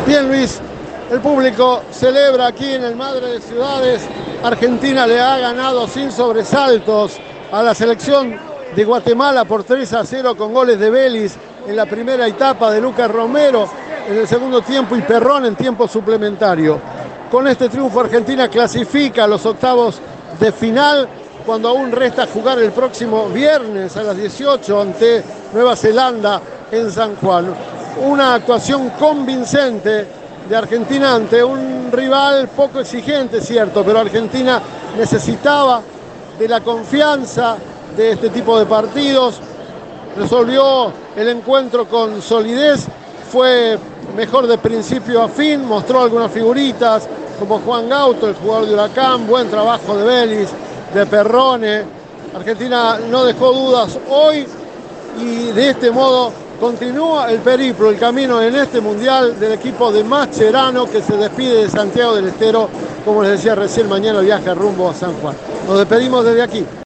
Bien, Luis, el público celebra aquí en el Madre de Ciudades. Argentina le ha ganado sin sobresaltos a la selección de Guatemala por 3-0 con goles de Vélez en la primera etapa, de Lucas Romero en el segundo tiempo y Perrón en tiempo suplementario. Con este triunfo Argentina clasifica a los octavos de final, cuando aún resta jugar el próximo viernes a las 18 ante Nueva Zelanda en San Juan. Una actuación convincente de Argentina ante un rival poco exigente, cierto, pero Argentina necesitaba de la confianza de este tipo de partidos. Resolvió el encuentro con solidez, fue mejor de principio a fin, mostró algunas figuritas como Juan Gauto, el jugador de Huracán, buen trabajo de Vélez, de Perrone. Argentina no dejó dudas hoy y de este modo continúa el periplo, el camino en este mundial del equipo de Mascherano, que se despide de Santiago del Estero. Como les decía recién, mañana viaja rumbo a San Juan. Nos despedimos desde aquí.